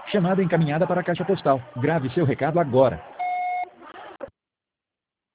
Chamada encaminhada para a caixa postal. Grave seu recado agora.